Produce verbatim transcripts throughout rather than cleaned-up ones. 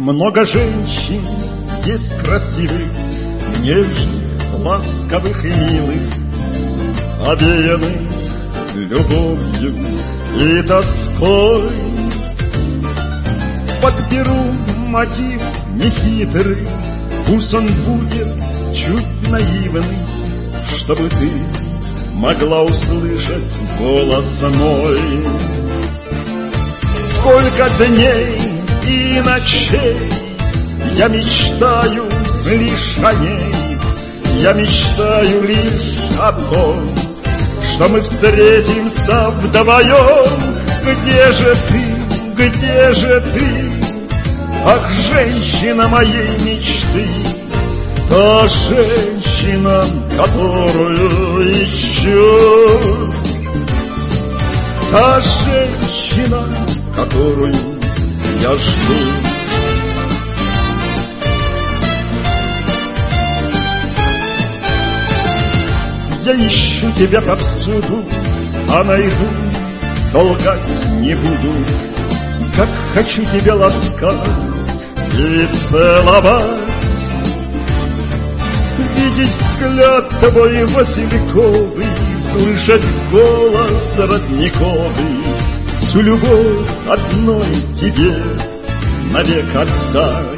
Много женщин есть красивых, нежных, ласковых и милых, овеянных любовью и тоской. Подберу мотив нехитрый, пусть он будет чуть наивный, чтобы ты могла услышать голос мой. Сколько дней и ночей я мечтаю лишь о ней, я мечтаю лишь о том, что мы встретимся вдвоем. Где же ты, где же ты, ах, женщина моей мечты, та женщина, которую ищу, та женщина, которую я жду. Я ищу тебя повсюду, а найду, долгать не буду. Как хочу тебя ласкать и целовать, видеть взгляд твой васильковый, слышать голос родниковый, всю любовь одной тебе навек отдать.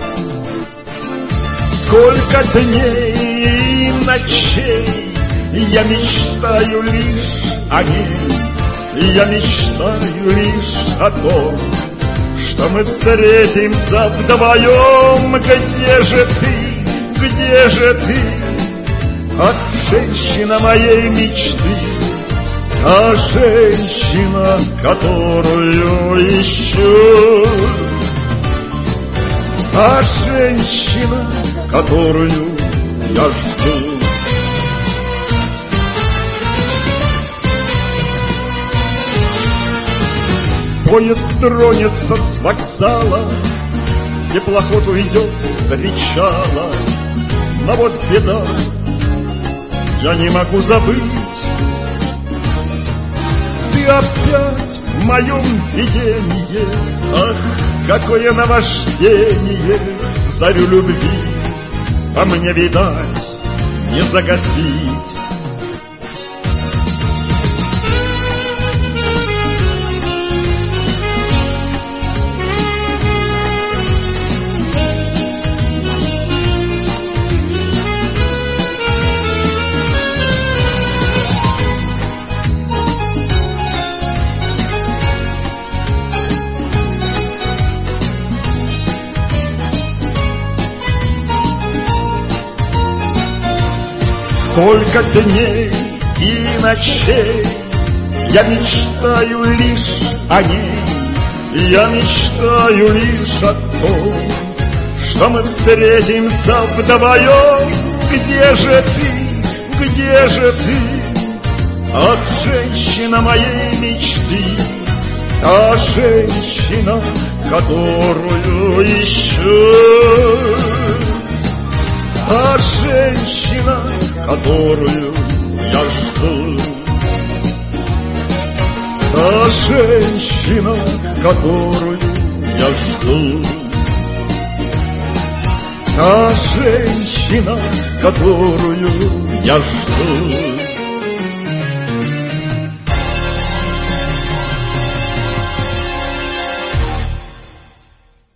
Сколько дней и ночей я мечтаю лишь о ней, я мечтаю лишь о том, что мы встретимся вдвоем. Где же ты, где же ты, ах, женщина моей мечты, та женщина, которую ищу, та женщина, которую я жду. Поезд тронется с вокзала, теплоход уйдет с причала, но вот беда, я не могу забыть. Ты опять в моем видении, ах, какое наваждение, зарю любви по мне, видать, не загасить. Сколько дней и ночей я мечтаю лишь о ней, я мечтаю лишь о том, что мы встретимся вдвоем. Где же ты, где же ты, ах, женщина моей мечты, та женщина, которую ищу, та женщина, которую я жду, та женщина, которую я жду, та женщина, которую я жду.